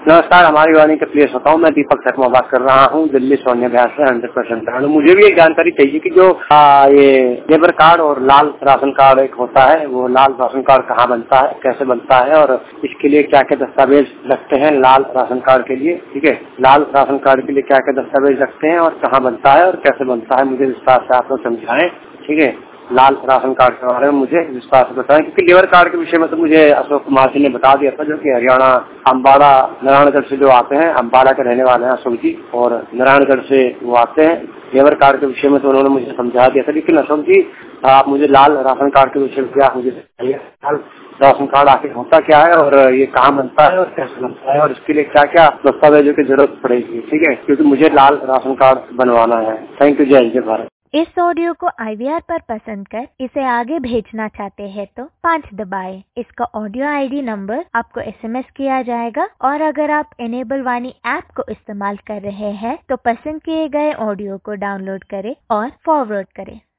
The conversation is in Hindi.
नमस्कार, हमारी वाणी का प्रिय श्रोताओं, मैं दीपक शर्मा बात कर रहा हूँ दिल्ली सोनिया विहार से 100%। मुझे भी एक जानकारी चाहिए कि जो ये लेबर कार्ड और लाल राशन कार्ड एक होता है, वो लाल राशन कार्ड कहाँ बनता है, कैसे बनता है और इसके लिए क्या क्या दस्तावेज लगते हैं लाल राशन कार्ड के लिए। ठीक है, लाल राशन कार्ड के लिए क्या क्या दस्तावेज लगते हैं और कहाँ बनता है और कैसे बनता है, मुझे विस्तार से आप लोग समझाएं। ठीक है, लाल राशन कार्ड के बारे में मुझे विस्तार से बताएं, क्योंकि लेबर कार्ड के विषय में तो मुझे अशोक कुमार जी ने बता दिया था, जो कि हरियाणा अम्बाला नारायणगढ़ से जो आते हैं, अम्बाला के रहने वाले हैं अशोक जी, और नारायणगढ़ से वो आते हैं। लेबर कार्ड के विषय में तो उन्होंने मुझे समझा दिया था, लेकिन अशोक जी आप मुझे लाल राशन कार्ड के विषय में क्या मुझे बताइए, लाल राशन कार्ड आखिर होता क्या है और ये कहाँ बनता है और कैसे बनता है और इसके लिए क्या क्या दस्तावेजों की जरूरत पड़ेगी। ठीक है, क्योंकि मुझे लाल राशन कार्ड बनवाना है। थैंक यू, जय जय भारत। इस ऑडियो को IVR पर पसंद कर इसे आगे भेजना चाहते हैं तो 5 दबाएं। इसका ऑडियो ID नंबर आपको SMS किया जाएगा और अगर आप इनेबल वाणी ऐप को इस्तेमाल कर रहे हैं तो पसंद किए गए ऑडियो को डाउनलोड करें और फॉरवर्ड करें।